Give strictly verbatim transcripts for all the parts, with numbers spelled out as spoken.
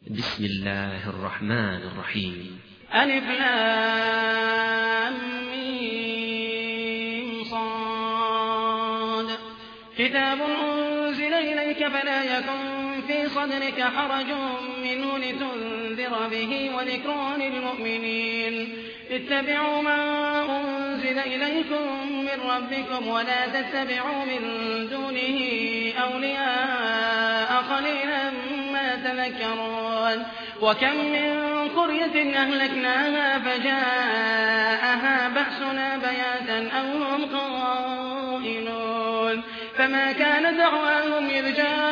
بسم الله الرحمن الرحيم. ألف لام ميم صاد. كتاب أنزل إليك فلا يكن في صدرك حرج منه لتنذر به وذكرى للمؤمنين. اتبعوا ما أنزل إليكم من ربكم ولا تتبعوا من دونه أولياء قليلا ما تذكرون. وكم من قرية أهلكناها فجاءها بأسنا بياتا أو هم قائلون فما كان دعواهم إذ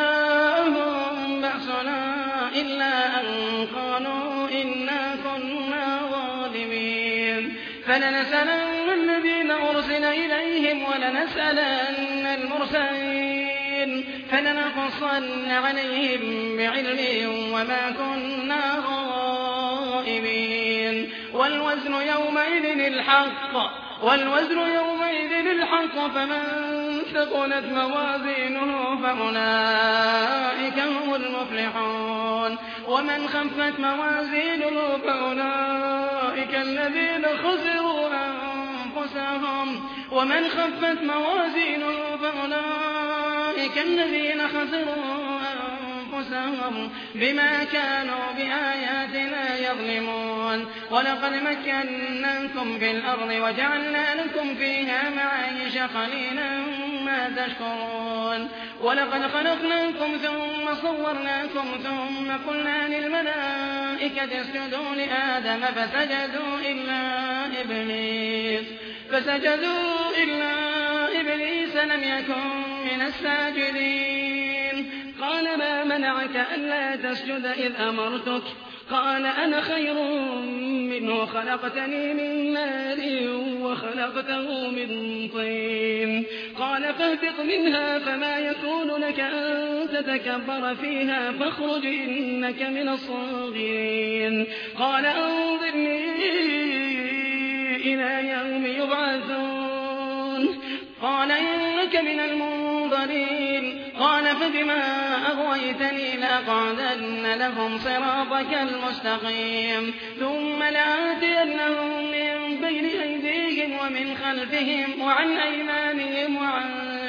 جاءهم بأسنا إلا أن قالوا إنا كنا ظالمين. فلنسألن الذين أرسل إليهم ولنسألن المرسلين فلنقصن عليهم بعلم وما كنا غائبين. والوزن يومئذ الحق والوزن يومئذ الحق فمن ثقلت موازينه فأولئك هم المفلحون. ومن خفت موازينه فأولئك الذين خسروا أنفسهم ومن خفت موازينه فأولئك الذين خسروا أنفسهم بما كانوا بآياتنا يظلمون. ولقد مكناكم في الأرض وجعلنا لكم فيها معايش قليلا ما تشكرون. ولقد خلقناكم ثم صورناكم ثم قلنا للملائكة اسجدوا لآدم فسجدوا إلا إبليس فسجدوا إلا إبليس لم يكن من الساجدين. قال ما منعك ألا تسجد إذ أمرتك؟ قال أنا خير منه خلقتني من نار وخلقته من طين. قال فاهبط منها فما يكون لك أن تتكبر فيها فاخرج إنك من الصاغرين. قال أنظرني إلى يوم يبعثون. قال إنك من المنظرين. قال فبما أغويتني لأقعدن لهم صراطك المستقيم ثم لآتينهم من بين أيديهم ومن خلفهم وعن أيمانهم وعن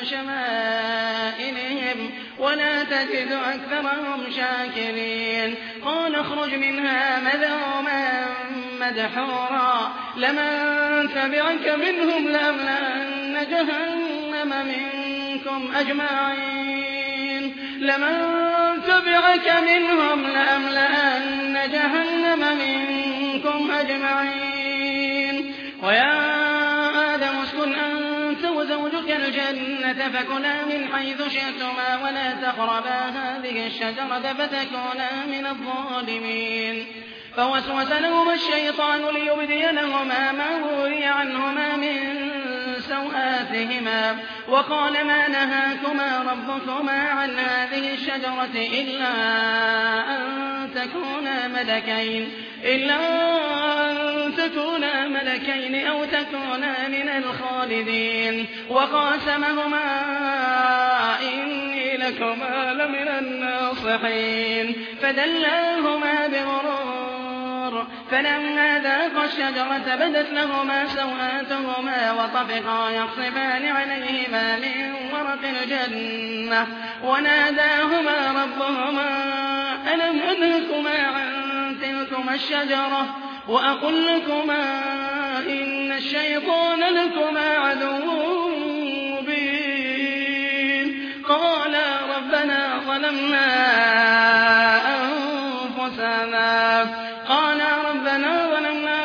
شمائلهم ولا تجد أكثرهم شاكرين. قال اخرج منها مذءوما مدحورا لمن تبعك منهم لأملأن جهنم منكم أجمعين لمن تبعك منهم لأملأن جهنم منكم أجمعين. ويا آدم اسكن أنت وزوجك الجنة فكلا من حيث شئتما ولا تقربا هذه الشجرة فتكونا من الظالمين. فوسوس لهما الشيطان ليبدي لهما ما وري عنهما من سوآتهما وقال ما نهاكما ربكما عن هذه الشجرة إلا أن تكونا ملكين إلا أن تكونا ملكين أو تكونا من الخالدين. وقاسمهما إني لكما لمن الناصحين فدلاهما بغرور فلما ذاقا الشجرة بدت لهما سوآتهما وطفقا يخصفان عليهما من ورق الجنة وناداهما ربهما ألم أنهكما عن تلكما الشجرة وأقل لكما إن الشيطان لكما عدو مبين. قالا ربنا ظلمنا أنفسنا قال ربنا ظلمنا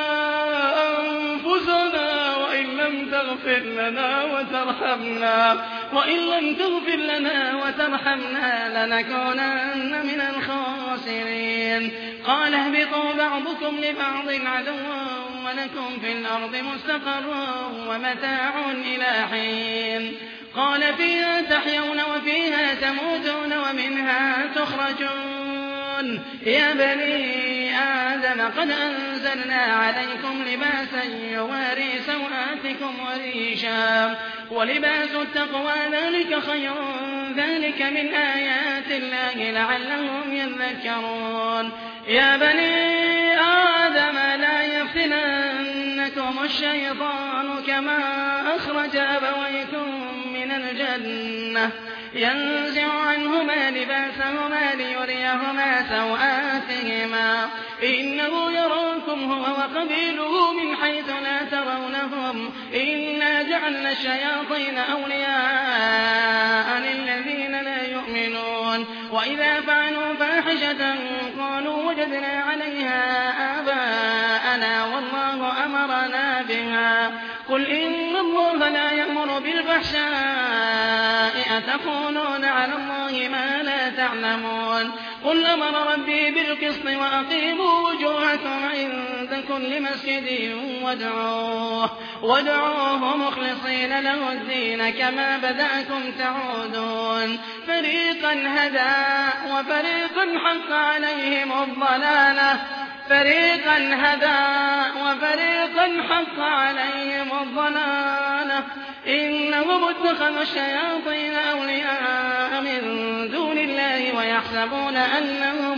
أنفسنا وإن لم تغفر لنا وترحمنا وإن لم تغفر لنا وترحمنا لنكونن من الخاسرين. قال اهبطوا بعضكم لبعض عدو ولكم في الأرض مستقر ومتاع إلى حين. قال فيها تحيون وفيها تموتون ومنها تخرجون. يا بني آدم قد أنزلنا عليكم لباسا يواري سوآتكم وريشا ولباس التقوى ذلك خير ذلك من آيات الله لعلهم يذكرون. يا بني آدم لا يفتننكم الشيطان كما أخرج أبويكم من الجنة ينزع عنهما لباسهما ليريهما سوآتهما إنه يراكم هو وقبيله من حيث لا ترونهم إنا جعلنا الشياطين أولياء للذين لا يؤمنون وإذا فعلوا فاحشة قالوا وجدنا عليها آباءنا والله أمرنا بها قل إن الله لا يأمر بالفحشاء أتقولون على الله ما لا تعلمون قل أمر ربي بالقسط وأقيموا وجوهكم عند كل مسجد وادعوه, وادعوه مخلصين له الدين كما بدأكم تعودون فريقا هدى وفريقا حق عليهم الضلالة فريقا هدى وفريقا حق عليهم الضلالة إنهم اتخذوا الشياطين أولياء من دون الله ويحسبون أنهم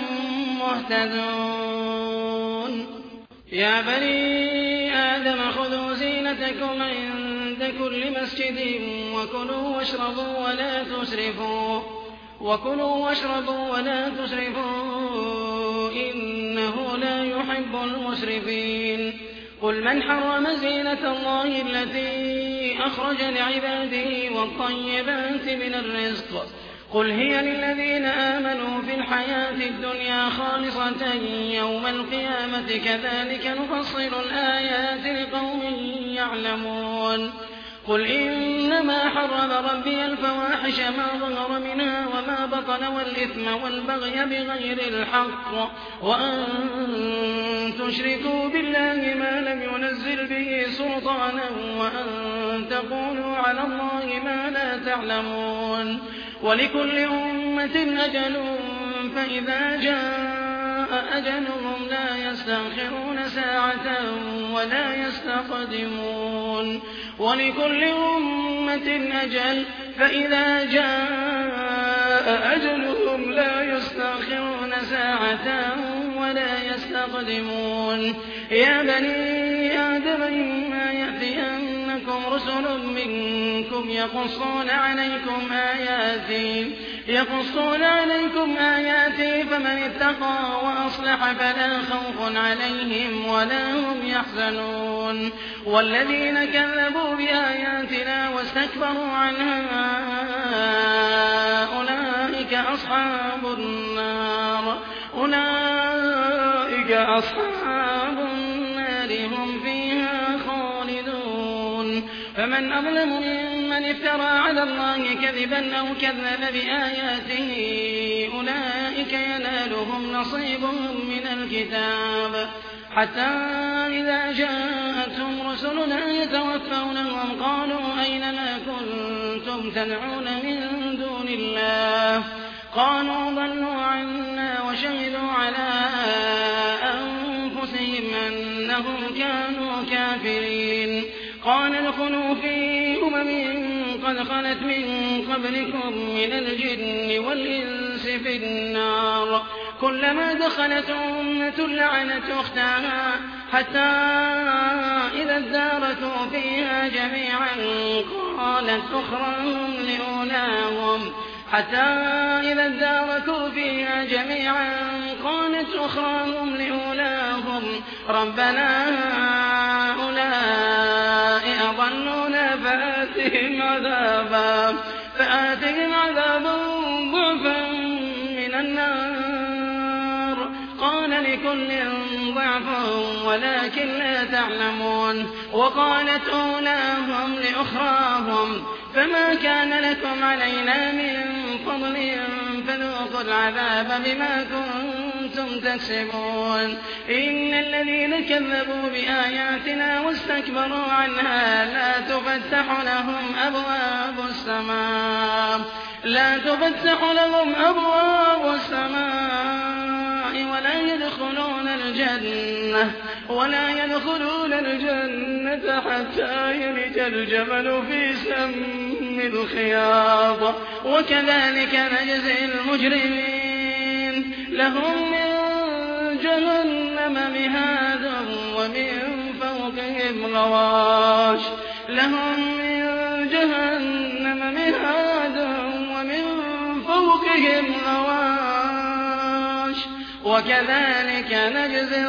مهتدون يا بني آدم خذوا زينتكم عند كل مسجد وكلوا واشربوا ولا تسرفوا وكلوا واشربوا ولا تسرفوا إنه لا يحب المسرفين قل من حرم زينة الله التي أخرج لعباده والطيبات من الرزق قل هي للذين آمنوا في الحياة الدنيا خالصة يوم القيامة كذلك نفصل الآيات لقوم يعلمون قل إنما حرم ربي الفواحش ما ظهر منها وما بطن والإثم والبغي بغير الحق وأن تشركوا بالله ما لم ينزل به سلطانا وأن تقولوا على الله ما لا تعلمون ولكل أمة أجل فإذا جاء أجلهم لا يستأخرون ساعة ولا يستقدمون ولكل أمة أجل فإذا جاء أجلهم لا يستأخرون ساعة ولا يستقدمون يا بني آدم إما يأتينكم رسل منكم يقصون عليكم آياتي يقصون عليكم آياتي فمن اتقى وأصلح فلا خوف عليهم ولا هم يحزنون والذين كذبوا بآياتنا واستكبروا عنها أولئك أصحاب النار أولئك أصحاب النار هم فيها خالدون فمن أظلم ممن افترى على الله كذبا أو كذب بآياته أولئك ينالهم نصيبهم من الكتاب حتى إذا جاءتهم رسلنا يتوفونهم قالوا أين ما كنتم تدعون من دون الله قالوا ضلوا عنا وشهدوا على أنفسهم أنهم كانوا كافرين قال ادخلوا في أمم قد خلت من قبلكم من الجن والإنس في النار كلما دخلت أمة لعنت أختها حتى إذا اداركوا فيها جميعا قالت أخراهم لأولاهم حتى إذا اداركوا فيها جميعا قالت أخراهم لأولاهم ربنا هؤلاء أضلونا فآتهم عذابا فآتهم عذابا ضعفا من النار قال لكل ضعف ولكن لا تعلمون وقالت أولاهم لأخراهم فما كان لكم علينا من فضل فذوقوا العذاب بما كنتم تكسبون إن الذين كذبوا بآياتنا واستكبروا عنها لا تفتح لهم أبواب السماء لا تفتح لهم أبواب السماء ولا يدخلون الجنة ولا يدخلون الجنة حتى يلج الجمل في سم الخياط وكذلك نجزي المجرمين لهم من جهنم مهاد ومن فوقهم غواش لهم من جهنم مهاد ومن فوقهم غواش وكذلك نجزي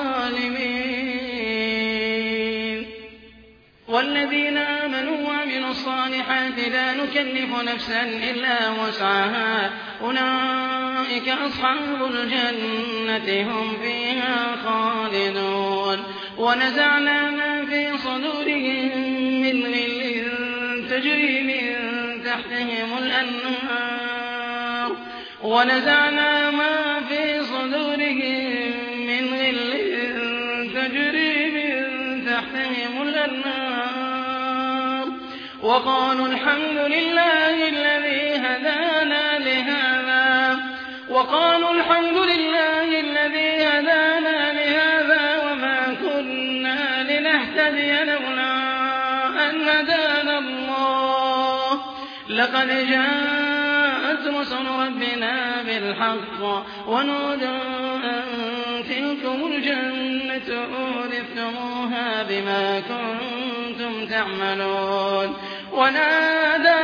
الظالمين. والذين آمنوا وعملوا الصالحات لا نكلف نفسا إلا وسعها أولئك أصحاب الجنة هم فيها خالدون. ونزعنا ما في صدورهم من غل تجري من تحتهم الأنهار ونزعنا ما في صدورهم من غل تجري من تحتهم الأنهار وقالوا الحمد لله الذي هدانا لهذا وقالوا الحمد لله الذي هدانا لهذا وما كنا لنهتدي لولا أن هدانا الله لقد جاءت رسل ربنا بالحق ونودوا أن تلكم الجنة أورثتموها بما كنتم تعملون. ونادى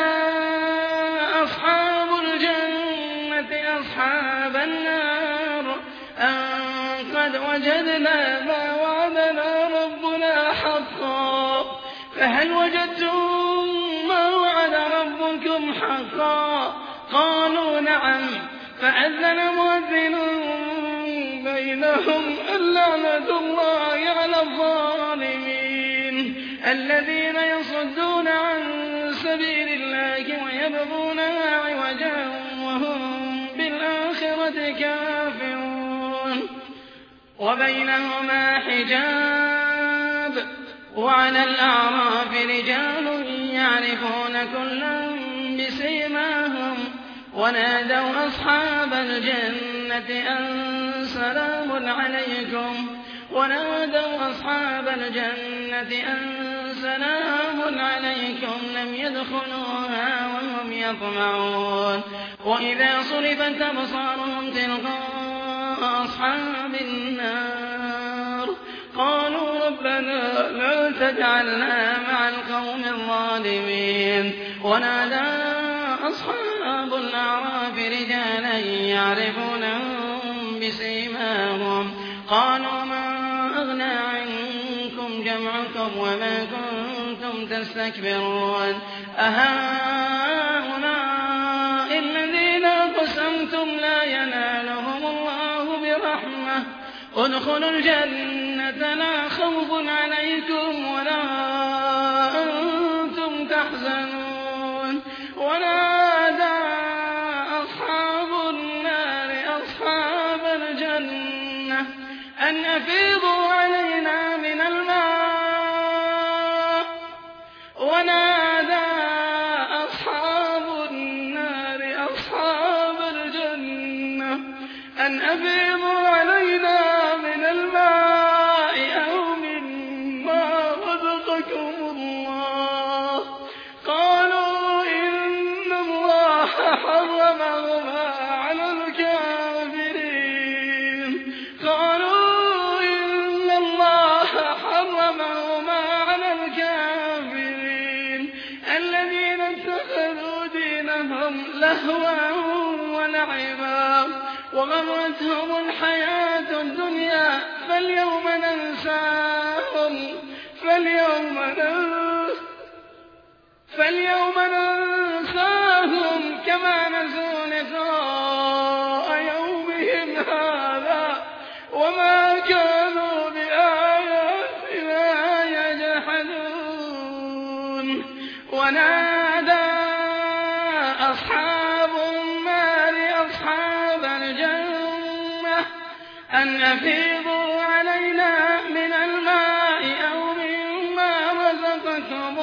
أصحاب الجنة أصحاب النار أن قد وجدنا ما وعدنا ربنا حقا فهل وجدتم ما وعد ربكم حقا قالوا نعم فأذن مؤذن بينهم اللعنة الله على الظالمين الذين يصدون عن سبيل الله ويبغونها عوجا وهم بالآخرة كافرون. وبينهما حجاب وعلى الأعراف رجال يعرفون كلا بسيماهم ونادوا أصحاب الجنة أن سلام عليكم ونادوا أصحاب الجنة أن سلام عليكم لم يدخلوها وهم يطمعون. وإذا صرفت أبصارهم تلقاء أصحاب النار قالوا ربنا لا تجعلنا مع القوم الظالمين. ونادى أصحاب الأعراف رجالا يعرفونهم بسيماهم قالوا ما أغنى عنكم جمعكم وما كنتم تستكبرون أهؤلاء الذين أقسمتم لا ينالهم الله برحمة ادخلوا الجنة لا خوف عليكم ولا أنتم تحزنون. ونادى أصحاب النار أصحاب الجنة أن أفيضوا علينا من الماء ونادى أصحاب النار أصحاب الجنة أن أفيضوا علينا من الماء أو مما رزقكم الله قالوا إن الله حرمهما على الكافرين قالوا إن الله حرمهما على الكافرين الذين اتخذوا دينهم لهوا ولعبا وغرتهم الحياة الدنيا فاليوم ننساهم فاليوم فاليوم ننساهم كما نسوا لقاء يومهم هذا وما كانوا بآياتنا يجحدون. ونادى أصحاب النار أصحاب الجنة أن أفيضوا علينا من الماء أو مما رزقكم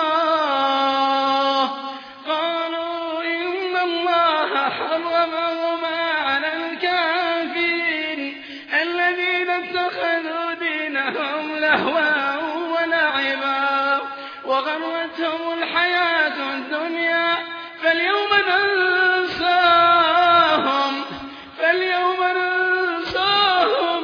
الله قالوا إن الله حرمهما على الكافرين الذين اتخذوا دينهم لهوا ولعبا وغرتهم الحياة الدنيا فاليوم ننساهم فاليوم ننساهم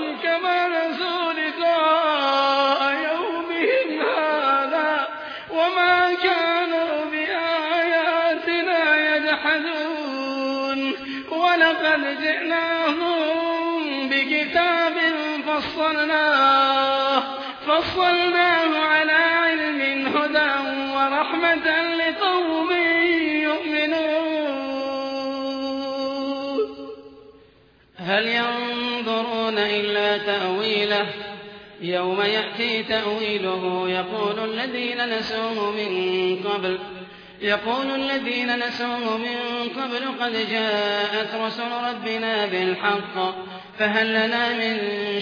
ولقد جئناهم بكتاب فصلناه فصلناه على علم هدى ورحمة لقوم يؤمنون هل ينظرون إلا تأويله يوم يأتي تأويله يقول الذين نسوه من قبل يقول الذين نسوه من قبل قد جاءت رسل ربنا بالحق فهل لنا من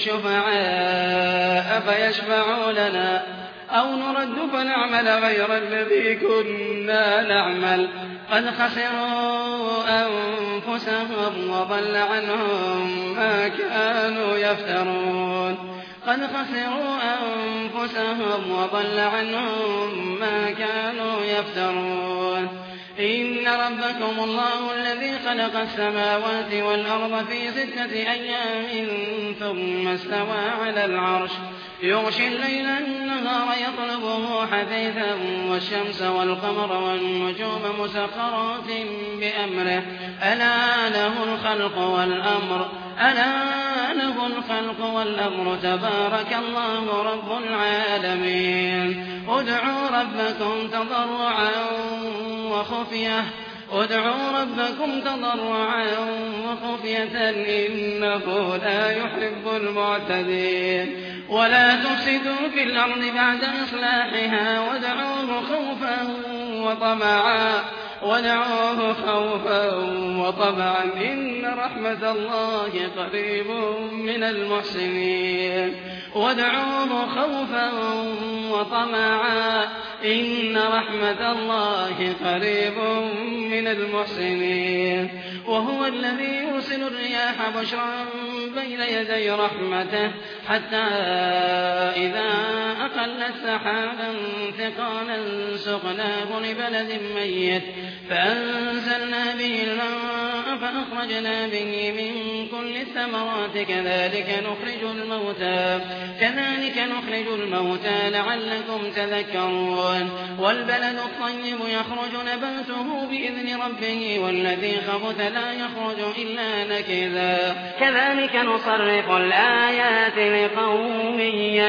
شفعاء فيشفعوا لنا أو نرد فنعمل غير الذي كنا نعمل قد خسروا أنفسهم وضل عنهم ما كانوا يفترون قد خسروا أنفسهم وضل عنهم ما كانوا يفترون إن ربكم الله الذي خلق السماوات والأرض في ستة أيام ثم استوى على العرش يغشي الليل النهار يطلبه حثيثا والشمس والقمر والنجوم مسخرات بأمره ألا له الخلق والأمر ألا له الخلق والأمر تبارك الله رب العالمين ادعوا ربكم تضرعا وخفية ادعوا ربكم تضرعا وخفية إنه لا يحب المعتدين ولا تفسدوا في الأرض بعد إصلاحها وادعوه خوفا وطمعا ودعوه خوفا وطمعا إن رحمة الله قريب من المحسنين ودعوه خوفا وطمعا إن رحمة الله قريب من المحسنين وهو الذي يرسل الرياح بشرا بين يدي رحمته حتى إذا أقلت سحابا ثقالا سقناه لبلد ميت فأنزلنا به الماء فأخرجنا به من كل الثمرات كذلك نخرج الموتى كذلك نخرج الموتى لعلكم تذكرون والبلد الطيب يخرج نباته بإذن ربه والذي خبث لا يخرج إلا نكدا كذلك نصرف الآيات لقوم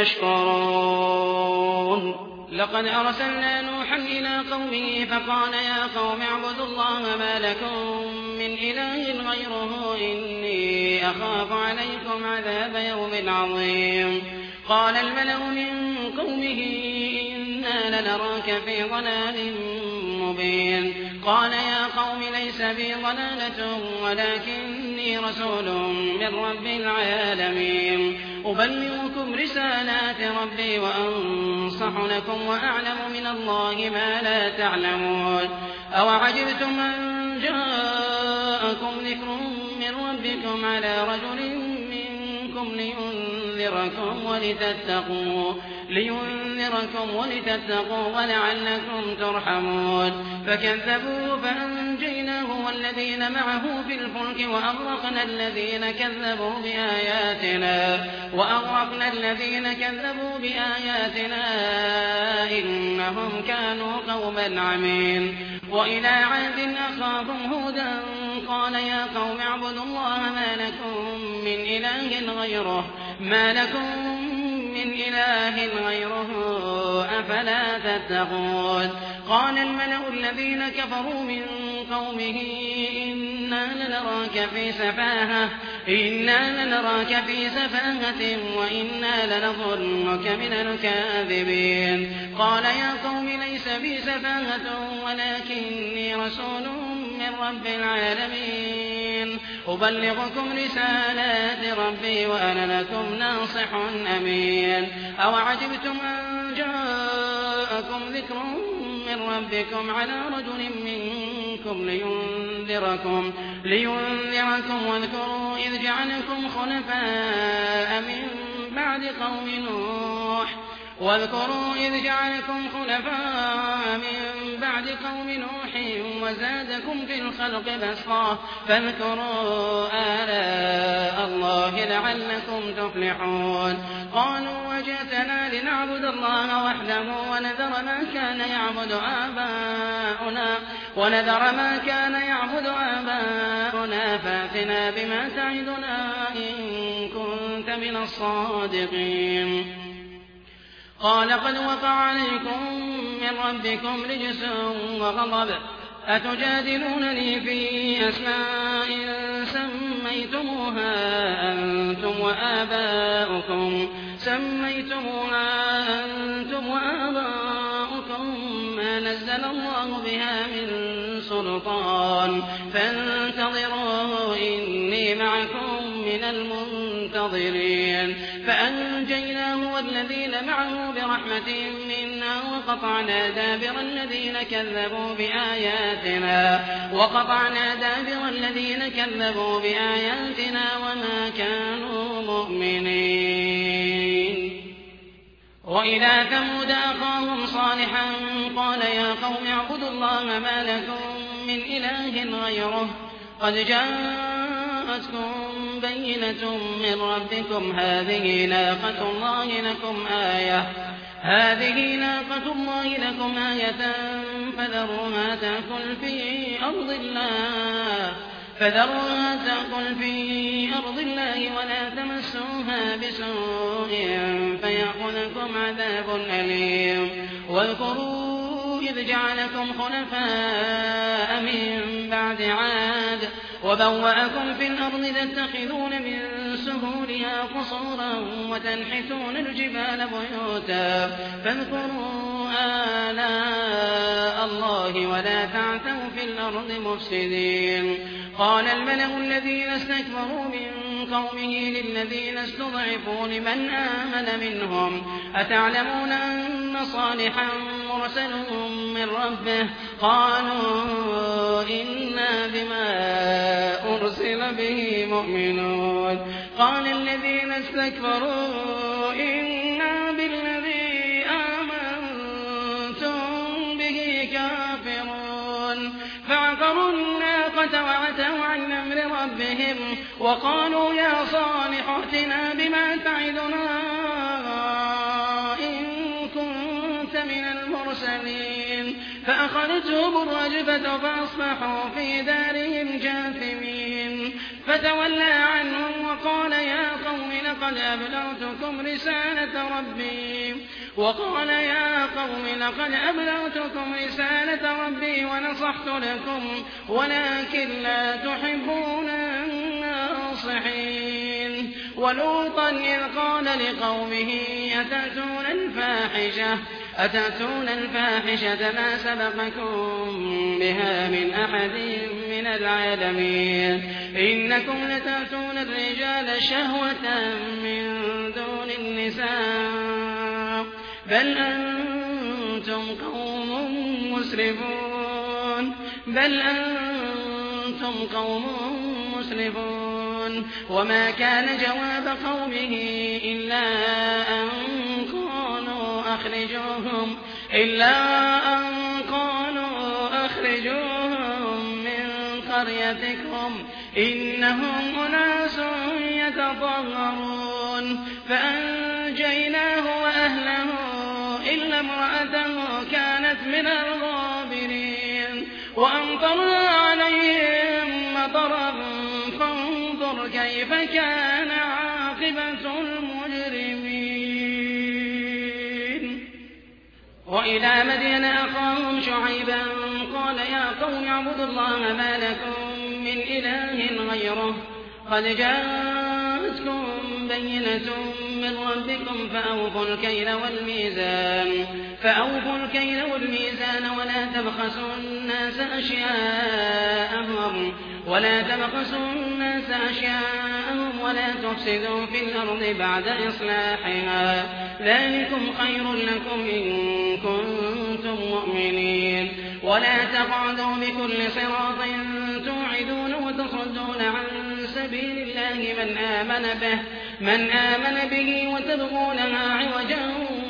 يشكرون لقد أرسلنا نوحا إلى قومه فقال يا قوم اعبدوا الله ما لكم من إله غيره إني أخاف عليكم عذاب يوم عظيم قال الملأ من قومه إنا لنراك في ضلال مبين قال يا قوم ليس بي ضلالة ولكني رسول من رب العالمين أبلغكم رسالات ربي وأنصح لكم وأعلم من الله ما لا تعلمون أوعجبتم أن جاءكم ذكر من ربكم على رجل منكم لينذركم ولتتقوا لينذركم ولتتقوا ولعلكم ترحمون فكذبوا فأنجيناه والذين معه في الفلك وأغرقنا الذين كذبوا بآياتنا وأغرقنا الذين كذبوا بآياتنا إنهم كانوا قوما عمين وإلى عاد أخاهم هودا قال يا قوم اعبدوا الله ما لكم من إله غيره ما لكم من إله غيره أفلا تتقون قال الملأ الذين كفروا من قومه إنا لنراك في سفاهة إنا لنراك في سفاهة وإنا لنظنك من الكاذبين قال يا قوم ليس بي سفاهة ولكني رسول من رب العالمين أبلغكم رسالات ربي وأنا لكم ناصح أمين أوعجبتم أن جاءكم ذكر من ربكم على رجل منكم لينذركم لينذركم واذكروا إذ جعلكم خلفاء من بعد قوم نوح واذكروا إذ جعلكم خلفاء من بعد قوم نوح وزادكم في الخلق بسطة فاذكروا آلاء الله لعلكم تفلحون قالوا وجئتنا لنعبد الله وحده ونذر ما كان يعبد آباؤنا ونذر ما كان يعبد آباؤنا فأتنا بما تعدنا إن كنت من الصادقين قال قد وقع عليكم من ربكم رجس وغضب أتجادلونني في أسماء سميتموها أنتم وآباؤكم سميتموها أنتم وآباؤكم ما نزل الله بها من سلطان فانتظروا إني معكم من المنتظرين فأنجيناه والذين معه برحمة منا وقطعنا دابر الذين كذبوا بآياتنا وقطعنا دابر الذين كذبوا بآياتنا وما كانوا مؤمنين وإلى ثمود أخاهم صالحا قال يا قوم اعبدوا الله ما لكم من إله غيره قد جاءتكم بينة من ربكم هذه ناقة الله لكم آية هذه ناقة الله لكم آية فذروها تأكل في أرض الله فذروها تأكل في أرض الله ولا تمسوها بسوء فيأخذكم عذاب أليم واذكروا إذ جعلكم خلفاء من بعد عاد وبوأكم في الأرض تتخذون من سهولها قصورا وتنحتون الجبال بيوتا فاذكروا آلاء الله ولا تعثوا في الأرض مفسدين قال الملأ الذين استكبروا من قومه للذين استضعفوا لمن آمن منهم أتعلمون أن صالحا مرسل من ربه قالوا إنا بما أرسل به مؤمنون قال الذين استكبروا إنا بالذي آمنتم به كافرون فعقروا الناقة وعتوا عن أمر ربهم وقالوا يا صالح ائتنا بما تعدنا إن كنت من المرسلين فأخذتهم الرجفة فأصبحوا في دارهم جاثمين فتولى عنهم وقال يا قوم لقد أبلغتكم رسالة ربي وقال يا قوم لقد أبلغتكم رسالة ربي ونصحت لكم ولكن لا تحبون الناصحين ولوطا إذ قال لقومه أتأتون الفاحشة أتأتون الفاحشة ما سبقكم بها من أحد من العالمين إنكم لتأتون الرجال شهوة من دون النساء بل أنتم قوم مسرفون بل أنتم قوم مسرفون وما كان جواب قومه إلا أن قالوا أخرجوهم إلا أن قالوا أخرجوهم من قريتكم إنهم أناس يتطهرون فأنجيناه وأهله إلا امرأته كانت من الغابرين وأمطرنا عليهم مطرا فانظر كيف كان عاقبة المجرمين وإلى مدين أخاهم شعيبا قال يا قوم اعبدوا الله ما لكم من إله غيره قد جاءتكم بينة من ربكم فأوفوا الكيل والميزان فأوفوا الكيل والميزان ولا تبخسوا الناس أشياءهم ولا تبخسوا الناس أشياءهم ولا تفسدوا في الأرض بعد إصلاحها ذلكم خير لكم إن كنتم مؤمنين ولا تقعدوا بكل صراط توعدون وتصدون عن سبيل الله من آمن به من آمن به وتبغونها عوجا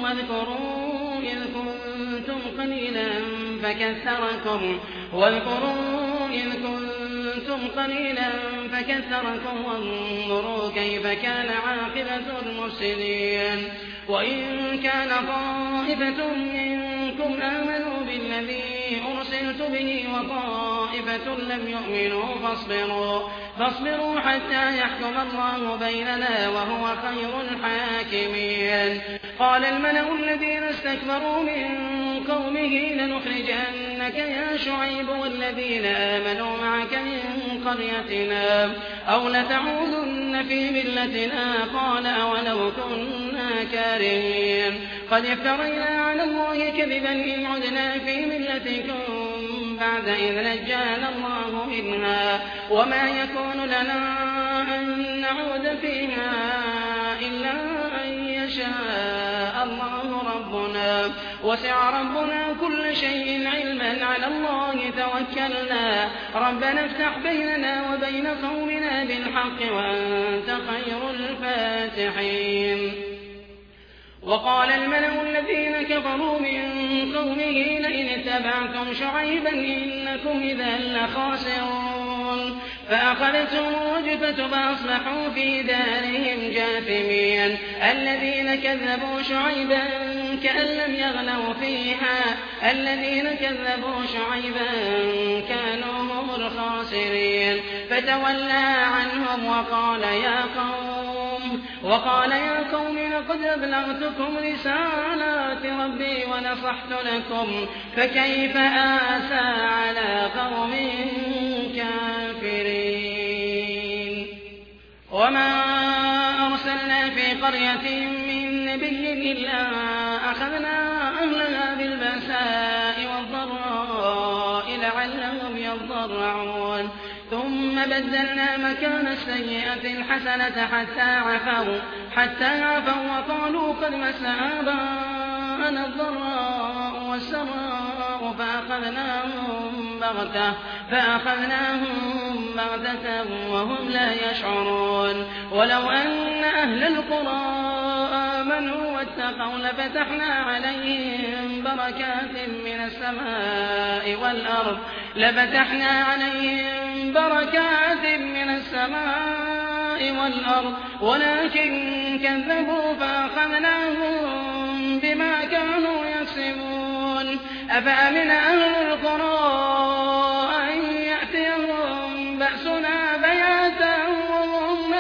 واذكروا إذ كنتم قليلا فكثركم واذكروا إذ كنتم قليلا فكثركم وانظروا كيف كان عاقبة المفسدين وإن كان طائفة منكم آمنوا بالذي أرسلت به وطائفة لم يؤمنوا فاصبروا فاصبروا حتى يحكم الله بيننا وهو خير الحاكمين قال الملأ الذين استكبروا من قومه لنخرجنك يا شعيب والذين آمنوا معك من قريتنا أو لتعودن في ملتنا قال أولو كنا كارهين قد افترينا على الله كذبا إن عدنا في ملتكم بعد إذ نجانا الله منها وما يكون لنا أن نعود فيها إلا أن يشاء الله ربنا وسع ربنا كل شيء علما على الله توكلنا ربنا افتح بيننا وبين قومنا بالحق وأنت خير الفاتحين وقال الملأ الذين كفروا من قومه لئن اتبعتم شعيبا إنكم إذا لخاسرون فأخذتهم الرجفة فأصبحوا في دارهم جاثمين الذين كذبوا شعيبا كأن لم يغنوا فيها الذين كذبوا شعيبا كانوا هم الخاسرين فتولى عنهم وقال يا قوم وقال يا قوم لقد أبلغتكم رسالات ربي ونصحت لكم فكيف آسى على قوم كافرين وما أرسلنا في قرية من نبي إلا أخذنا أهلها بالبأساء والضراء لعلهم يضرعون ثم بدلنا مكان السيئة الحسنة حتى عفوا حتى عفوا وقالوا قد مس آباءنا الضراء والسراء فأخذناهم بغتة فأخذناهم بغتة وهم لا يشعرون ولو أن أهل القرى آمنوا واتقوا لفتحنا عليهم بركات من السماء والأرض لفتحنا عليهم بركات من السماء والأرض ولكن كذبوا فأخذناهم بما كانوا يكسبون أفأمن أهل القرى أن يأتيهم بأسنا بياتا وهم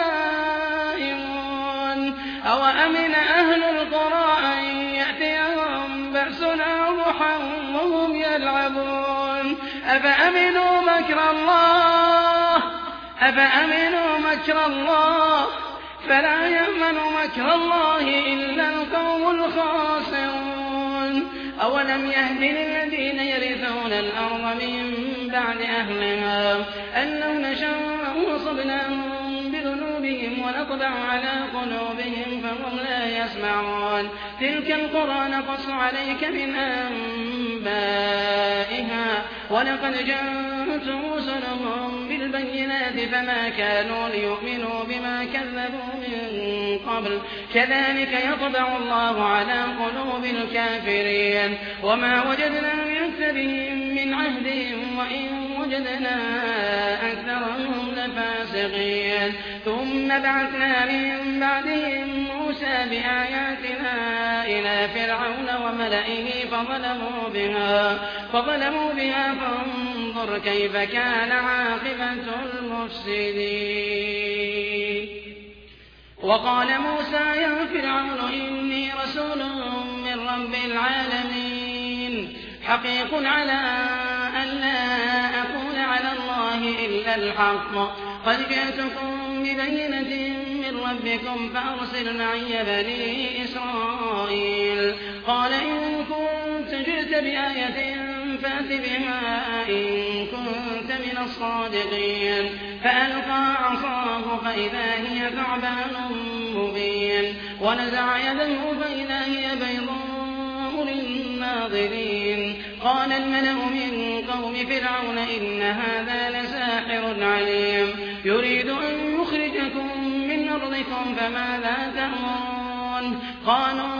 نائمون أو أمن أهل القرى أن يأتيهم بأسنا ضحى وهم يلعبون أفأمنوا مكر الله أفأمنوا مكر الله فلا يأمن مكر الله إلا القوم الخاسرون أولم يهد للذين يرثون الأرض من بعد أهلها أن لو نشاء أصبناهم بذنوبهم ونطبع على قلوبهم فهم لا يسمعون تلك القرى نقص عليك من أنبائها ولقد جاءتهم رسلهم بالبينات فما كانوا ليؤمنوا بما كذبوا من قبل كذلك يطبع الله على قلوب الكافرين وما وجدنا لأكثرهم من عهدهم وإن وجدنا أكثرهم لفاسقين ثم بعثنا من بعدهم موسى بآياتنا إلى فرعون وملئه فظلموا بها فظلموا بها فانظر كيف كان عاقبة المفسدين وقال موسى يا فرعون إني رسول من رب العالمين حقيق على أن لا أقول على الله إلا الحق قد جئتكم ببينة من ربكم فأرسل معي بني إسرائيل قال إن كنت جئت بآية فأت بها إن كنت من الصادقين فألقى عصاه فإذا هي ثعبان مبين ونزع يده فإذا هي بيضاء للناظرين قال الملأ من قوم فرعون إن هذا لساحر عليم يريد أن يخرجكم من أرضكم فماذا تأمرون قالوا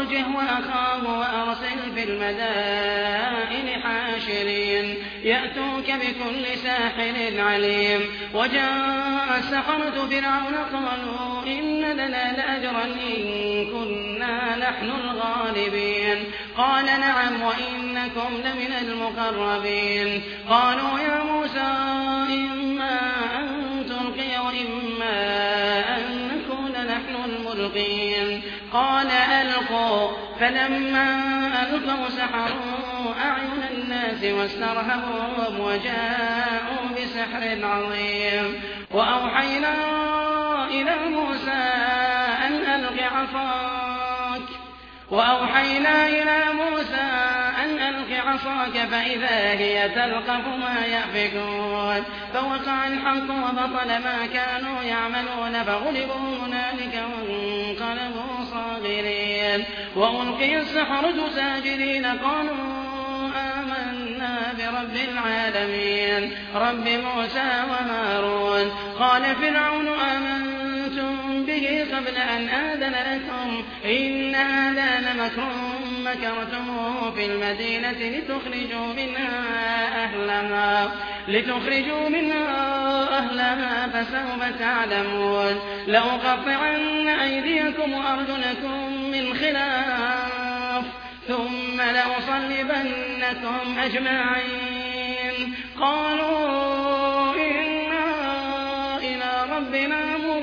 وزوجه وأخاه وأرسل في المدائن حاشرين يأتوك بكل ساحر عليم. وجاء السحرة فرعون قالوا إن لنا لأجرا إن كنا نحن الغالبين. قال نعم وإنكم لمن المقربين. قالوا يا موسى إما أن تلقي وإما أن نكون نحن الملقين. قال ألقوا. فلما ألقوا سحروا أعين الناس واسترهبوهم وجاءوا بسحر عظيم. وأوحينا إلى موسى أن ألق عصاك وأوحينا إلى موسى أن ألق عصاك فإذا هي تلقف ما يأفكون. فوقع الحق وبطل ما كانوا يعملون فغلبوا هنالك وانقلبوا صاغرين. وألقي السحرة ساجدين قالوا آمنا برب العالمين رب موسى وهارون. قال فرعون آمنتم به قبل أن آذن لكم إن هذا لمكر مكرتموه في المدينة لتخرجوا منها أهلها لتخرجوا منها أهلها فسوف تعلمون. لأقطعن أيديكم وأرجلكم من خلاف ثم لأصلبنكم أجمعين. قالوا إنا إلى ربنا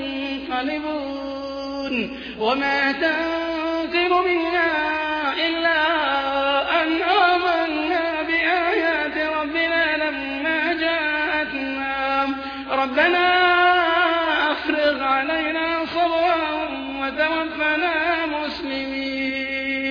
منقلبون. وما تنزل منا إلا أن آمنا بآيات ربنا لما جاءتنا ربنا أفرغ علينا صبرا وتوفنا مسلمين.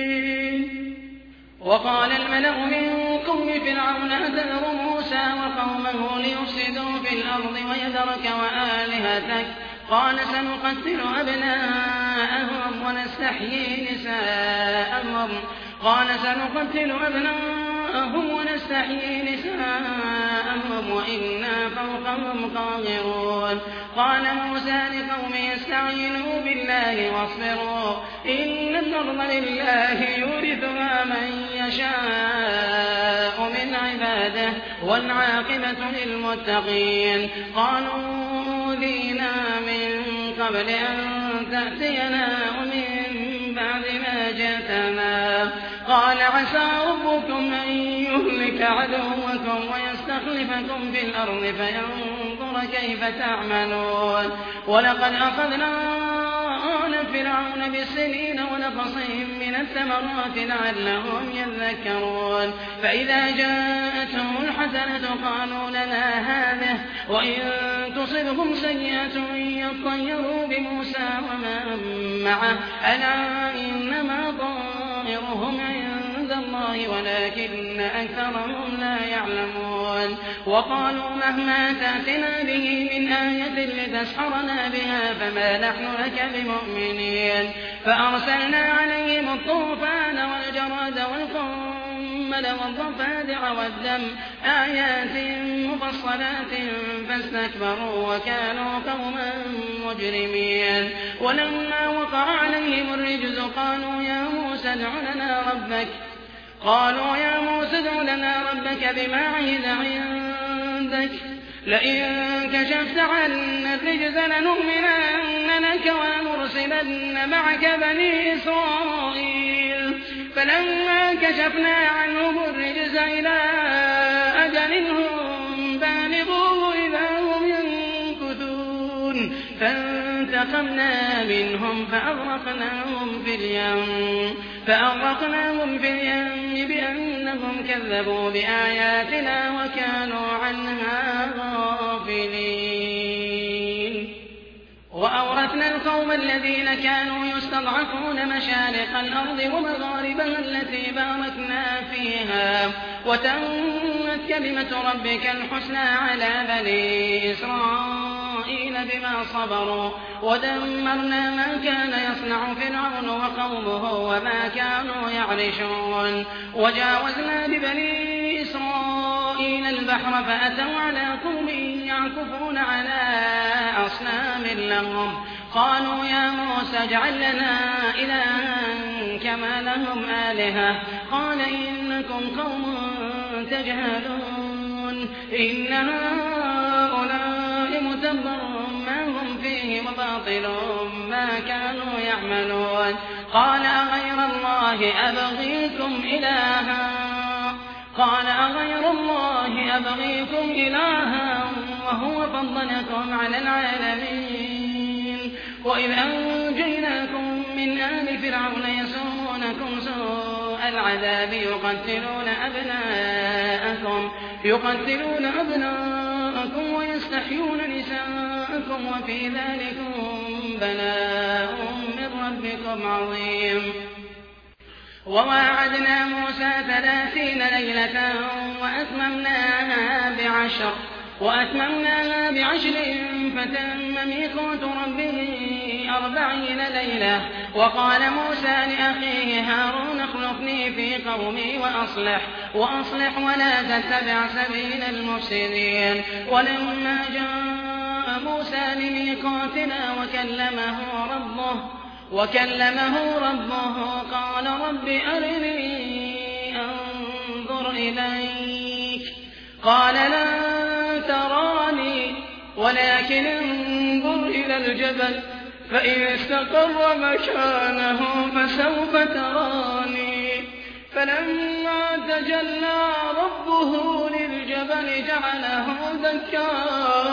وقال الملأ من قوم فرعون أتذر موسى وقومه ليفسدوا في الأرض ويذرك وآلهتك قال سنقتل أبناءهم ونستحيي نساءهم قال سنقتل أبناءهم ونستحيي نساءهم وإنا فوقهم قاهرون. قال موسى لقومه استعينوا بالله واصبروا إن الأرض لله يورثها من يشاء من عباده والعاقبة للمتقين. قالوا أوذينا من قبل أن تأتينا ومن بعد ما جئتنا قال عسى ربكم أن يهلك عدوكم ويستخلفكم في الأرض فينظر كيف تعملون. ولقد أخذنا آل فرعون بالسنين ونقصهم من الثمرات لعلهم يذكرون. فإذا جاءتهم الحسنة قالوا لنا هذه وإن تصبهم سيئة يطيروا بموسى ومن معه ألا إنما طائرهم عند الله ولكن أكثرهم لا يعلمون. وقالوا مهما تأتنا به من آية لتسحرنا بها فما نحن لك بمؤمنين. فأرسلنا عليهم الطوفان والجراد والقمل والضفادع والدم آيات مفصلات فاستكبروا وكانوا قوما مجرمين. ولما وقع عليهم الرجز قالوا يا موسى ادع لنا ربك قالوا يا موسى ادع لنا ربك بما عهد عندك لئن كشفت عنا الرجز لنؤمنن لك ولنرسلن معك بني إسرائيل. فلما كشفنا عنهم الرجز إلى أجل هم بالغوه إذا هم ينكثون فانتقمنا منهم فأغرقناهم في اليم فأغرقناهم في اليم بأنهم كذبوا بآياتنا وكانوا عنها غافلين. وأورثنا القوم الذين كانوا يستضعفون مشارق الأرض ومغاربها التي باركنا فيها وتمت كلمة ربك الحسنى على بني إسرائيل بما صبروا ودمرنا ما كان يصنع فرعون وقومه وما كانوا يعرشون. وجاوزنا ببني إسرائيل البحر فأتوا على قوم يعكفون على أصنام لهم قالوا يا موسى اجعل لنا إلها كما لهم آلهة قال إنكم قوم تجهلون إن هؤلاء متبر ما هم فيه وباطل ما كانوا يعملون قال أغير الله أبغيكم إلها قال أغير الله أبغيكم إلها وهو فضلكم على العالمين وإذ أنجيناكم من آل فرعون يسومونكم سوء العذاب يقتلون أبناءكم يقتلون أبناءكم ويستحيون نساءكم وفي ذلكم بلاء من ربكم عظيم وواعدنا موسى ثلاثين ليلة وأتممناها بعشر وأتممناها بعشر فتم ميقات ربه أربعين ليلة وقال موسى لأخيه هارون اخلفني في قومي وأصلح وأصلح ولا تتبع سبيل المفسدين ولما جاء موسى لميقاتنا وكلمه ربه وكلمه ربه قال رب أرني أنظر إليك قال لن تراني ولكن انظر إلى الجبل فإن استقر مكانه فسوف تراني فلما تجلى ربه للجبل جعله دكا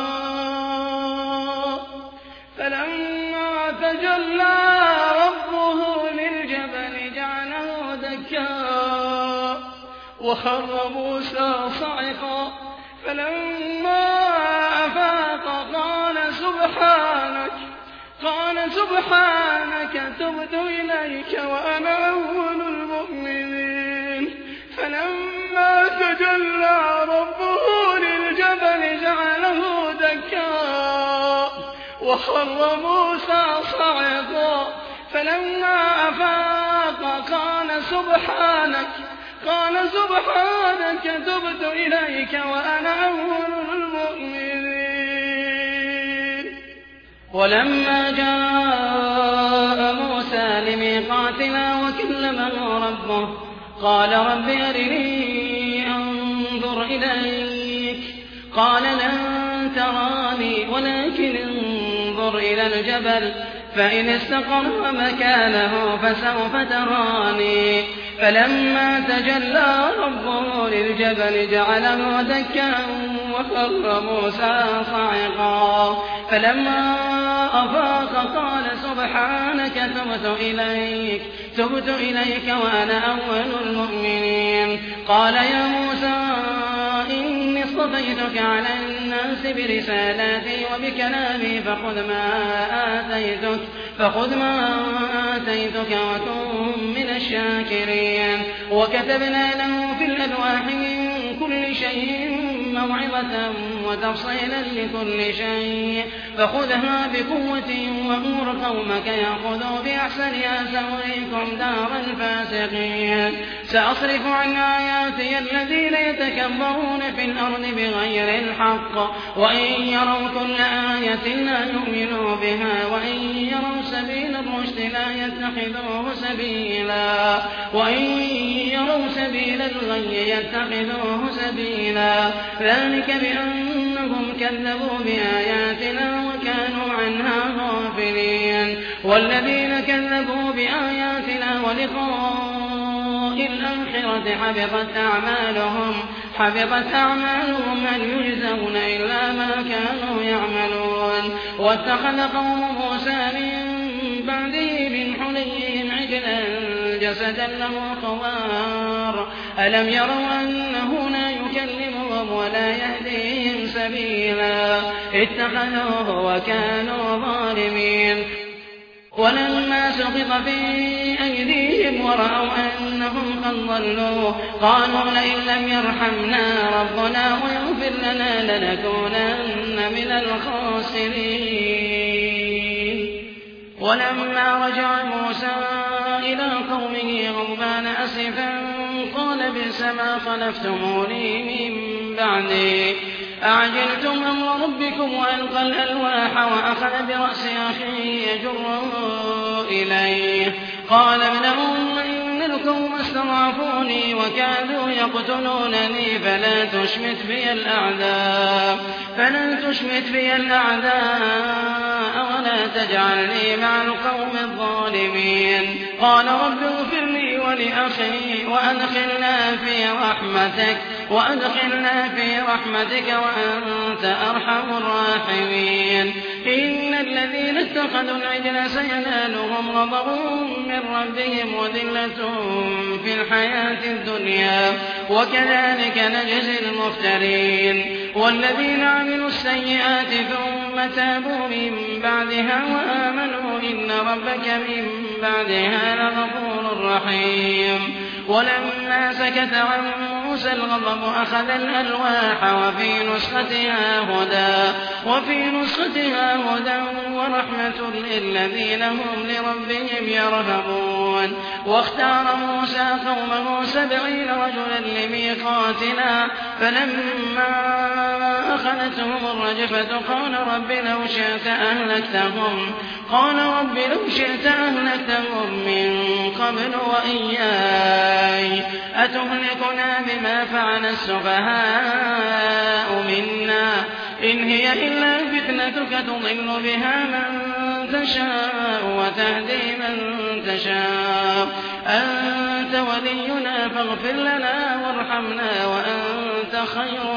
فلما تجلى ربه للجبل جعله دكا وخر موسى صعقا فلما أفاق قال سبحانك قال سبحانك تبت إليك وأنا أول المؤمنين فلما تجلى ربه للجبل جعله دكا وخر موسى صعقا فلما أفاق قال سبحانك قال سبحانك تبت إليك وأنا أول المؤمنين ولما جاء موسى لميقاتنا وكلمه ربه قال رب أرني أنظر إليك قال لن تراني ولكن انظر إلى الجبل فإن استقر مكانه فسوف تراني فلما تجلى ربه للجبل جعله دكا وخر موسى صعقا فلما أفاق قال سبحانك تبت إليك تبت إليك وأنا أول المؤمنين قال يا موسى إني اصطفيتك على الناس برسالاتي وبكلامي فخذ ما آتيتك فخذ ما آتيتك وكن من الشاكرين وكتبنا له في الألواح من كل شيء موعظة وتفصيلا لكل شيء فخذها بقوة وأمر قومك يأخذوا بأحسنها سأريكم دار الفاسقين سأصرف عن آياتي الذين يتكبرون في الأرض بغير الحق وإن يروا كل آية لا يؤمنوا بها وإن يروا سبيل الرشد لا يتخذوه سبيلا وإن يروا سبيل الغي يتخذوه سبيلا ذلك بأنهم كذبوا بآياتنا وكانوا عنها غافلين والذين كذبوا بآياتنا ولقاء الآخرة حبطت أعمالهم حبطت أعمالهم هل يجزون إلا ما كانوا يعملون واتخذ قوم موسى من بعده من حليهم عجلا جسدا له خوار ألم يروا أنه لا يكلمهم ولا يهديهم سبيلا اتخذوه وكانوا ظالمين ولما سقط في أيديهم ورأوا أنهم قد ضلوا قالوا لئن لم يرحمنا ربنا ويغفر لنا لنكونن من الخاسرين ولما رجع موسى إلى قومه غضبان أسفا قال بئس ما خلفتموني من بعدي أعجلتم أمر ربكم وألقى الألواح وأخذ برأس أخيه يجره إليه قال ابن أم إن القوم استضعفوني وكادوا يقتلونني فلا تشمت بي الأعداء فلا تشمت بي الأعداء ولا تجعلني مع القوم الظالمين قال رب اغفر لي ولأخي وأدخلنا في رحمتك وأدخلنا في رحمتك وأنت أرحم الراحمين إن الذين اتخذوا العجل سينالهم غضب من ربهم وذلة في الحياة الدنيا وكذلك نجزي المفترين والذين عملوا السيئات ثم تابوا من بعدها وآمنوا إن ربك من بعدها لغفور رحيم ولما سكت عن موسى الغضب أخذ الألواح وفي نسختها هدى وفي نسختها هدى ورحمة للذين هم لربهم يرهبون واختار موسى قومه سبعين رجلا لميقاتنا فلما أخذتهم الرجفة قال رب لو شئت أهلكتهم قال رب لو شئت أهلكتهم من قبل وإياي أتهلكنا بما فعل السفهاء منا إن هي إلا فتنتك تضل بها من تشاء وتهدي من تشاء أنت ولينا فاغفر لنا وارحمنا وأنت خير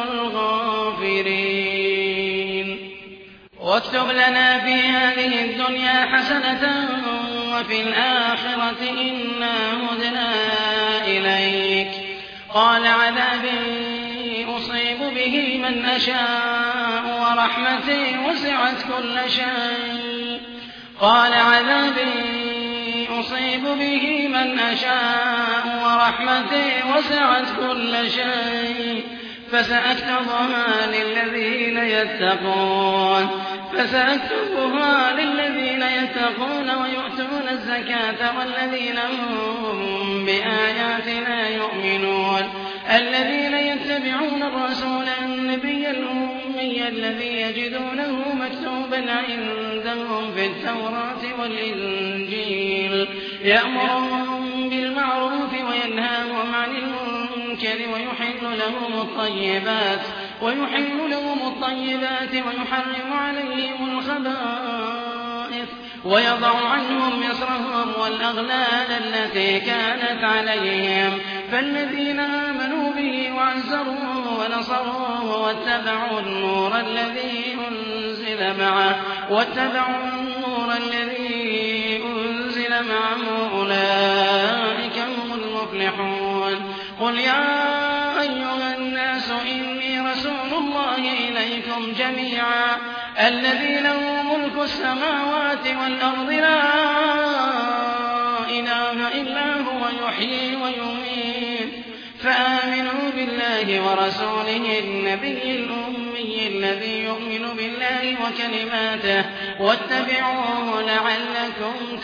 الغافرين واكتب لنا في هذه الدنيا حسنة وفي الآخرة إنا هدنا إليك قال عذابي أصيب به من أشاء ورحمتي وسعت كل شيء قال عذابي أصيب به من أشاء ورحمتي وسعت كل شيء فسأكتبها للذين يتقون فسأكتبها للذين يتقون ويؤتون الزكاة والذين هم بآياتنا يؤمنون الذين يتبعون الرسول النبي الأمي الذي يجدونه مكتوبا عندهم في التوراة والإنجيل يأمرهم بالمعروف وينهاهم عن المنكر ويحل لهم الطيبات ويحل لهم الطيبات ويحرم عليهم الخبائث ويضع عنهم مصرهم والأغلال التي كانت عليهم فالذين آمنوا به وعزروه ونصروه واتبعوا النور الذي أنزل معه واتبعوا النور الذي أنزل معه أولئك هم المفلحون قل يا أيها الناس إني رسول الله إليكم جميعا الذي له ملك السماوات والأرض لا إله إلا هو يحيي ويميت فآمنوا بالله ورسوله النبي الأمي الذي يؤمن بالله وكلماته واتبعوه لعلكم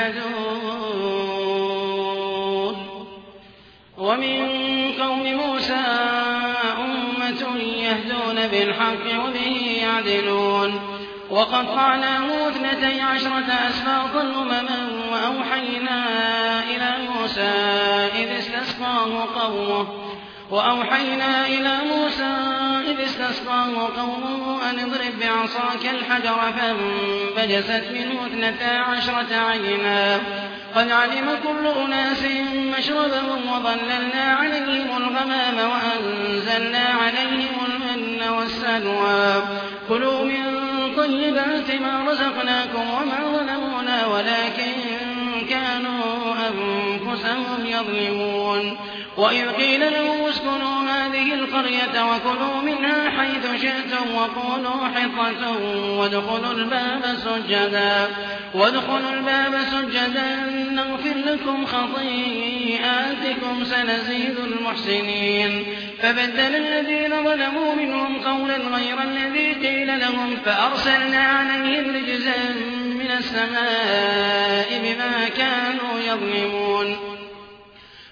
تهتدون ومن قوم موسى أمة يهدون بالحق وبه يعدلون وقطعناه اثنتي عشرة أسباطا أمما وأوحينا إلى موسى إذ استسقاه قومه وأوحينا إلى موسى إذ استسقاه قومه أن اضرب بعصاك الحجر فانبجست منه اثنتا عشرة عينا قد علم كل أناس مشربهم وظللنا عليهم الغمام وأنزلنا عليهم المن والسلوى كلوا من طيبات ما رزقناكم وما ظلمونا ولكن كانوا أنفسهم يظلمون وإذ قيل لهم اسكنوا هذه القرية وكلوا منها حيث شئتم وقولوا حطة وادخلوا الباب سجدا وادخلوا الباب سجدا نغفر لكم خطيئاتكم سنزيد المحسنين فبدل الذين ظلموا منهم قولا غير الذي قيل لهم فأرسلنا عليهم رجزا من السماء بما كانوا يظلمون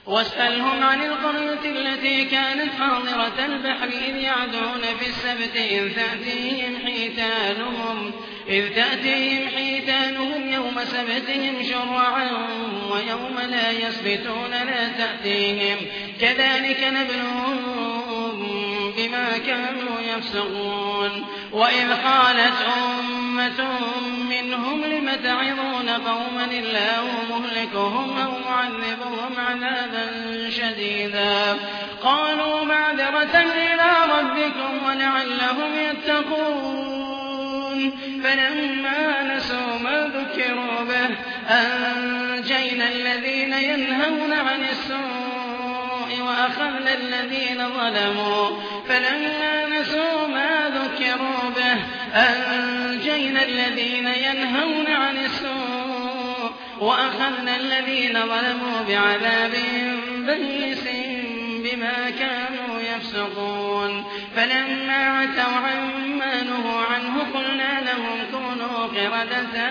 واسألهم عن القرية التي كانت حاضرة البحر إذ يعدون في السبت إذ تأتيهم حيتانهم إذ تأتيهم حيتانهم يوم سبتهم شرعا ويوم لا يسبتون لا تأتيهم كذلك نبلوهم بما كانوا يفسقون. وإذ قالت أمة منهم لم تعظون قوما الله مهلكهم أو معذبهم عذابا شديدا قالوا معذرة إلى ربكم ولعلهم يتقون. فلما نسوا ما ذكروا به أنجينا الذين ينهون عن السوء وأخذنا الذين ظلموا فلما نسوا ما ذكروا به أنجينا الذين ينهون عن السوء وأخذنا الذين ظلموا بعذاب بئيس بما كانوا يفسقون. فلما عتوا عما نهوا عنه قلنا لهم كونوا قردة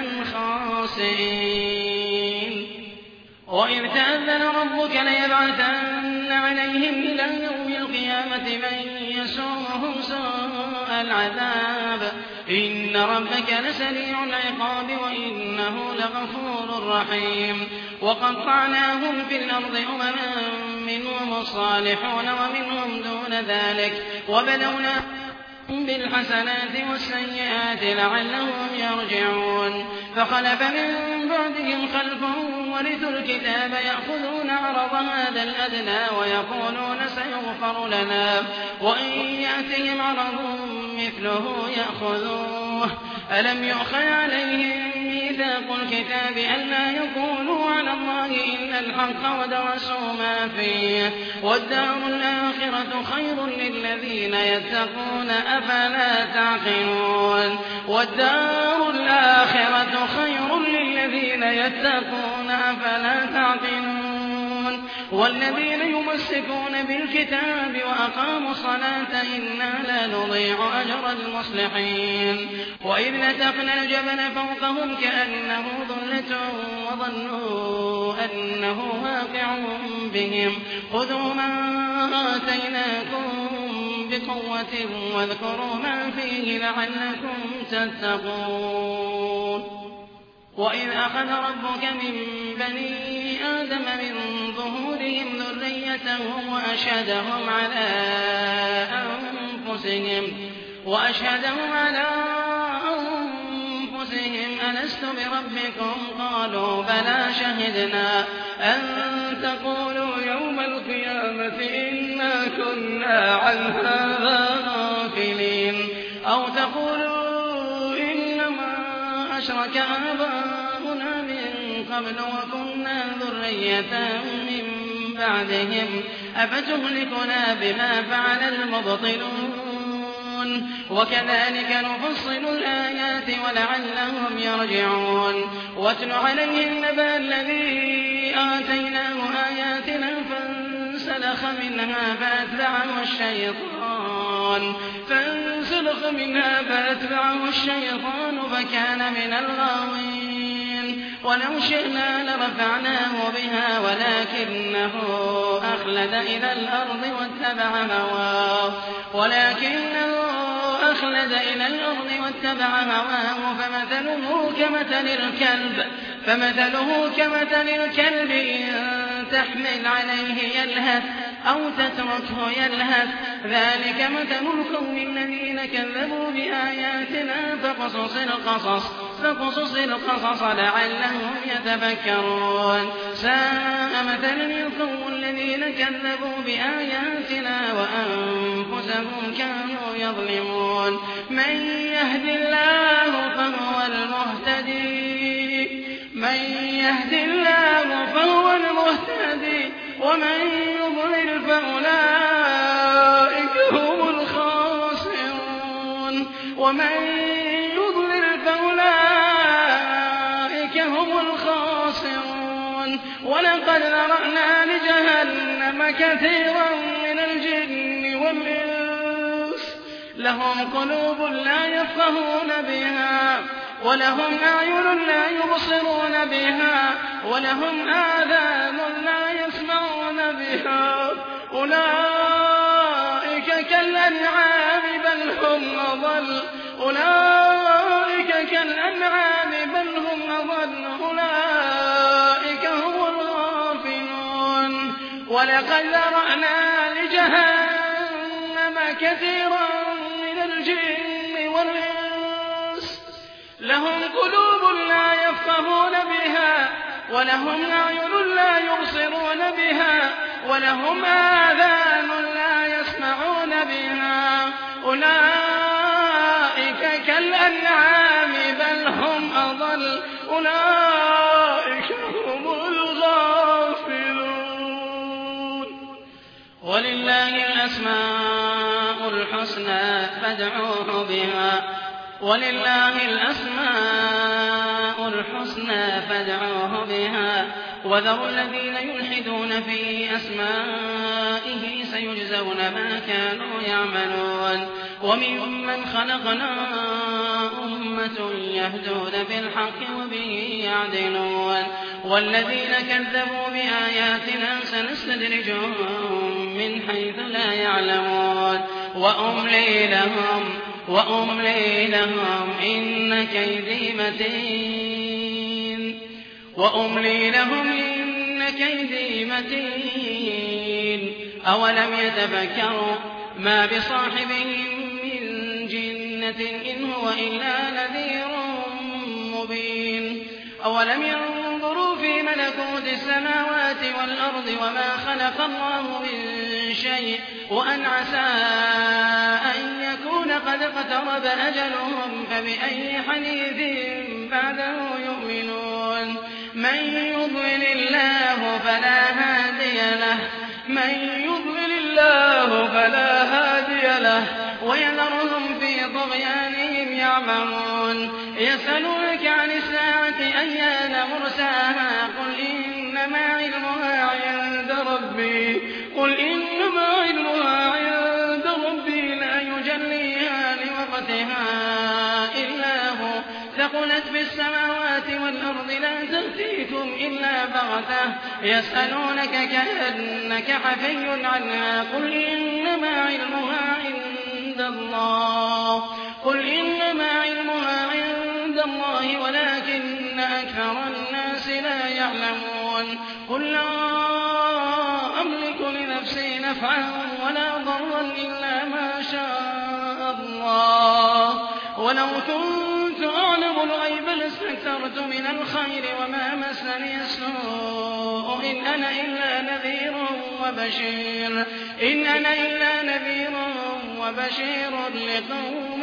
خاسئين. وإذ تأذن ربك ليبعثن عليهم إلى يوم القيامة من يسومهم سوء العذاب إن ربك لسريع العقاب وإنه لغفور رحيم. وقطعناهم في الأرض أمما منهم الصالحون ومنهم دون ذلك وبلوناهم بالحسنات والسيئات لعلهم يرجعون. فخلف من بعدهم خلف ورثوا الكتاب يأخذون عرض هذا الأدنى ويقولون سيغفر لنا وإن يأتهم عرض مثله يأخذوه. ألم يؤخذ عليهم ميثاق الكتاب ألا يقولوا على الله إلا الحق ودرسوا ما فيه والدار الآخرة خير للذين يتقون أفلا تعقلون. والدار الآخرة خير للذين يتقون أفلا تعقلون. والذين يمسكون بالكتاب وأقاموا الصلاة إنا لا نضيع أجر المصلحين. وإذ نتقنا الجبل فوقهم كأنه ظلة وظنوا أنه واقع بهم خذوا ما آتيناكم بقوة واذكروا ما فيه لعلكم تتقون. وإذ أخذ ربك من بني آدم من ظهورهم ذريتهم وأشهدهم على أنفسهم وأشهدهم على أنفسهم ألست بربكم قالوا بلى شهدنا أن تقولوا يوم القيامة إنا كنا عن هذا غافلين أو تقولوا إنما أشرك آباؤنا من قبل وكنا ذرية من بعدهم أفتهلكنا بما فعل المبطلون وكذلك نفصل الآيات ولعلهم يرجعون. واتل عليهم نبأ الذي آتيناه آياتنا فانسلخ منها فأتبعه الشيطان فانسلخ منها فأتبعه الشيطان فكان من الغاوين. ولو شئنا لرفعناه بها ولكنه أخلد إلى الأرض واتبع هواه ولكنه أخلد إلى الأرض واتبع هواه فمثله كمثل الكلب فمثله كمثل الكلب إن تحمل عليه يلهث أو تتركه يلهث ذلك مثل القوم الذين كذبوا بآياتنا فقصص القصص فقصص القصص لعلهم يتفكرون. ساء مثلا القوم الذين كذبوا بآياتنا وأنفسهم كانوا يظلمون. من يهد الله فهو المهتدي من يهد الله فهو المهتدي ومن يضلل فأولئك هم الخاسرون ومن يضلل فأولئك هم الخاسرون. ولقد ذرأنا لجهنم كثيرا من الجن والإنس لهم قلوب لا يفقهون بها ولهم أعين لا يبصرون بها ولهم آذان لا يسمعون بها أولئك كالأنعام بل هم أضل أولئك كالأنعام بل هم أضل أولئك هم الغافلون ولقد ذرأنا لجهنم كثيرا من الجن والإنس لهم قلوب لا يفقهون بها ولهم أعين لا يبصرون بها ولهم آذان لا يسمعون بها أولئك كالأنعام بل هم أضل أولئك هم الغافلون ولله الأسماء الحسنى فادعوه بها ولله الأسماء الحسنى فادعوه بها وذروا الذين يلحدون في أسمائه سيجزون ما كانوا يعملون وممن خلقنا أمة يهدون بالحق وبه يعدلون والذين كذبوا بآياتنا سنستدرجهم من حيث لا يعلمون وأملي لهم وأملي لهم إن كيدي متين وأملي لهم إن كيدي متين أولم يتفكروا ما بصاحبهم من جنة إن هو إلا نذير مبين أولم ينظروا في ملكوت السماوات والأرض وما خلق الله من شيء وأن عسى أن يكون قد اقترب أجلهم فبأي حديث بعده يؤمنون من يضلل الله فلا هادي له من يضلل الله فلا هادي له ويذرهم في طغيانهم يعمهون يسألونك عن الساعة أيان مرساها قل إنما علمها عند ربي قل إنما علمها عند ربي لا يجليها لوقتها إلا هو ثقلت في السماوات والأرض لا تأتيكم إلا بغتة يسألونك كأنك حفي عنها قل إنما علمها عند الله قل إنما علمها عند الله ولكن أكثر الناس لا يعلمون قل لا أملك لنفسي نفعا ولا ضرا إلا ما شاء الله ولو كنت أعلم الغيب لاستكثرت من الخير وما مسني السوء إن أنا إلا نذير وبشير إن أنا إلا نذير وبشير لقوم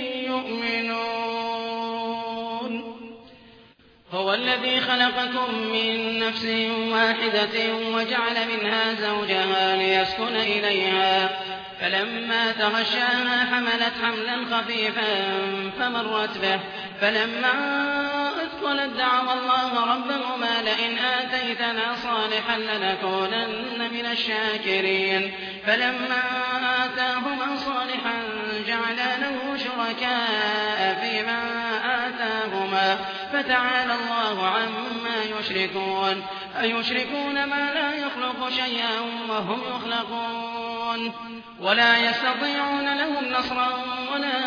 يؤمنون هو الذي خلقكم من نفس واحدة وجعل منها زوجها ليسكن إليها فلما تغشاها حملت حملا خفيفا فمرت به فلما أثقلت دعوا الله ربهما لئن آتيتنا صالحا لنكونن من الشاكرين فلما آتاهما صالحا جعلا له شركاء فيما آتاهما فتعالى الله عما يشركون أيشركون ما لا يخلق شيئا وهم يخلقون ولا يستطيعون لهم نصرا ولا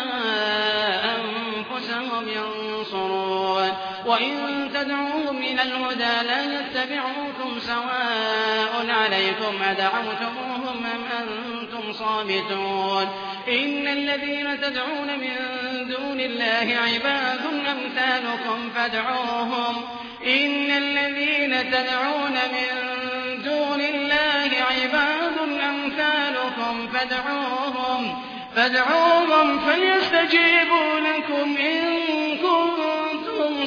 أنفسهم ينصرون وإن تدعوهم إلى الهدى لا يتبعوكم سواء عليكم أدعوتموهم أم أنتم صامتون إن الذين تدعون من دون الله عباد أمثالكم فادعوهم إن الذين تدعون من دون الله عباد أمثالكم فادعوهم فادعوهم فليستجيبوا لكم إن كنتم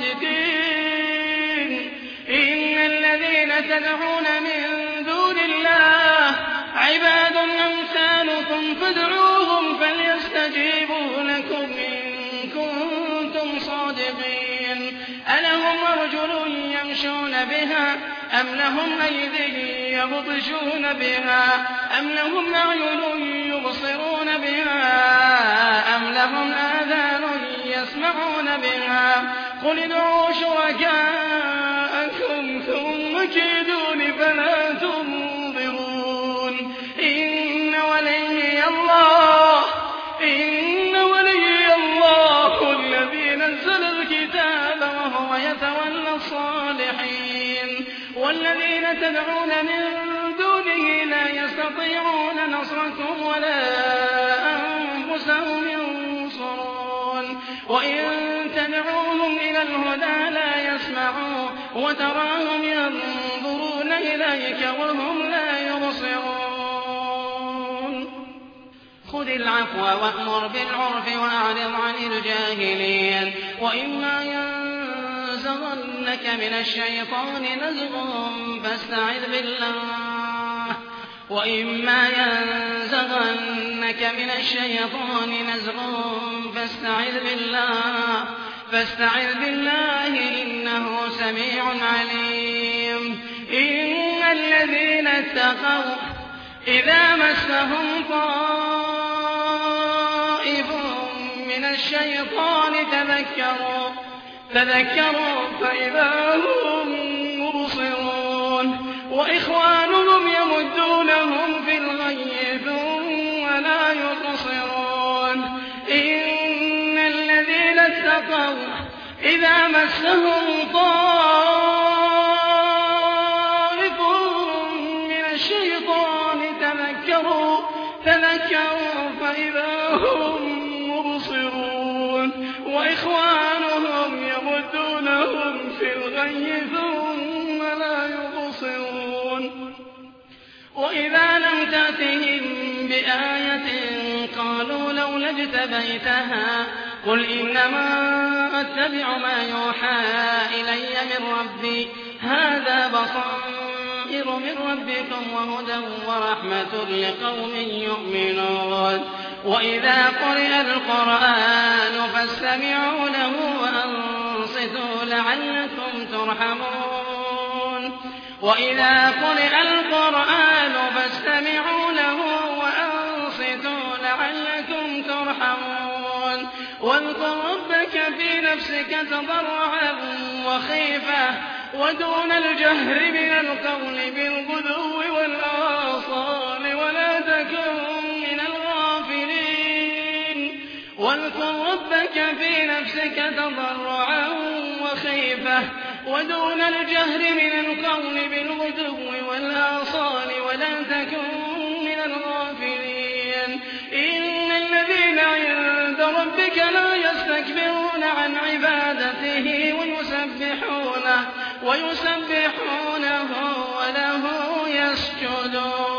صادقين إن الذين تدعون من دون الله عباد أمثالكم فادعوهم فليستجيبوا لكم إن كنتم صادقين ألهم أرجل يمشون بها أم لهم أيدي يبطشون بها أم لهم أعين يبصرون بها أم لهم آذان يسمعون بها قل ادعوا شركاءكم ثم كيدون فلا تنظرون والذين تدعون من دونه لا يستطيعون نصركم ولا أنفسهم ينصرون وإن تدعوهم إلى الهدى لا يسمعون وتراهم ينظرون إليك وهم لا يبصرون خذ العفو وأمر بالعرف وأعرض عن الجاهلين وإما ينزغنك من الشيطان نزغ فاستعذ بالله وإما ينزغنك من الشيطان نزغ فاستعذ بالله فاستعذ بالله إنه سميع عليم إن الذين اتقوا إذا مسهم طائف من الشيطان تذكروا تذكروا فإذا هم مبصرون وإخوانهم يمدونهم في الغي ثم لا يقصرون إن الذين اتقوا إذا مسهم طائف من الشيطان تذكروا تذكروا فإذا هم مبصرون وإخوانهم يمدونهم في الغي ثم لا يبصرون وإذا لم تأتهم بآية قالوا لولا اجتبيتها قل إنما أتبع ما يوحى إلي من ربي هذا بصائر من ربكم وهدى ورحمة لقوم يؤمنون وإذا قرئ القرآن فاستمعوا له وأنصتوا لعلكم ترحمون وإذا قرئ القرآن فاستمعوا له وأنصتوا لعلكم ترحمون واذكر ربك في نفسك تضرعا وخيفة ودون الجهر من القول بالغدو والآصال ولا تكن من الغافلين واذكر ربك في نفسك تضرعا وخيفة ودون الجهر من القول بالغدو والآصال ولا تكن من الغافلين إن الذين عند ربك لا يستكبرون عن عبادته ويسبحونه ويسبحونه وله يسجدون